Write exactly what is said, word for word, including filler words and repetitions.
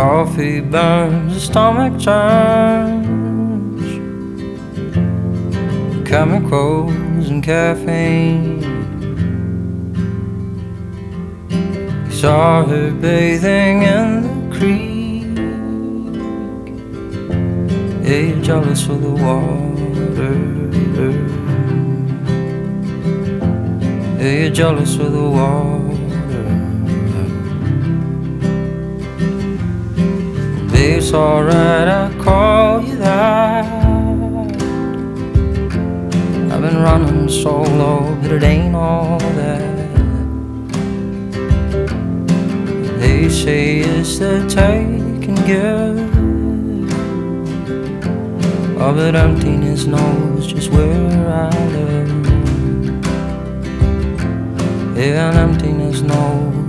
coffee burns, the stomach turns, chemicals and caffeine. You saw her bathing in the creek. Yeah, you're jealous of the water. Yeah, you're jealous of the water. It's alright, I call you that. I've been running solo, but it ain't all that. They say it's the take and give. Oh, but emptiness knows just where I live. Yeah, and emptiness knows